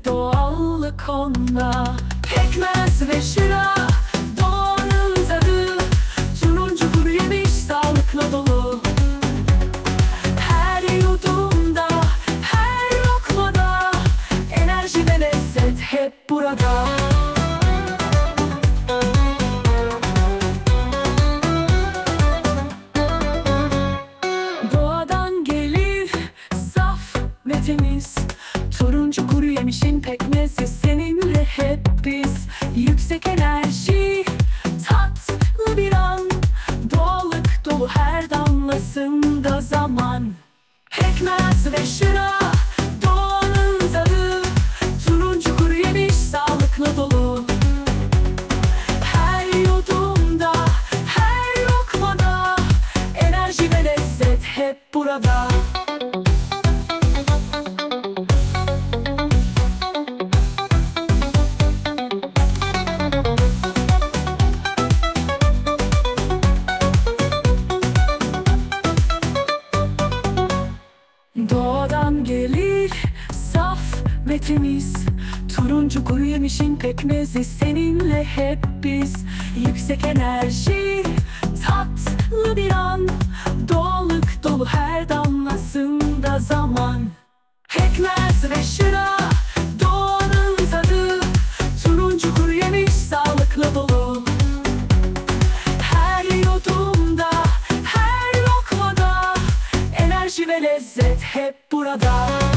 Doğallık onda. Pekmez ve şıra, doğanın tadı. Turuncu kuru yemiş, sağlıkla dolu. Her yudumda, her lokmada, enerji ve lezzet hep burada. Doğadan gelir, saf ve temiz. Turuncu kuru yemişin pekmezi, seninle hep biz. Yüksek enerji, tatlı bir an. Doğallık dolu her damlasında zaman. Pekmez ve şıra, doğanın tadı. Turuncu kuru yemiş, sağlıkla dolu. Her yudumda, her lokmada, enerji ve lezzet hep burada. Doğadan gelir, saf ve temiz. Turuncu kuru yemişin pekmezi, seninle hep biz. Yüksek enerji, tatlı bir an. Doğallık dolu her damlasında zaman. Pekmez ve şıra, doğanın tadı. Turuncu kuru yemiş, sağlıkla dolu. Her yudumda, her lokmada, enerji ve lezzet hep burada.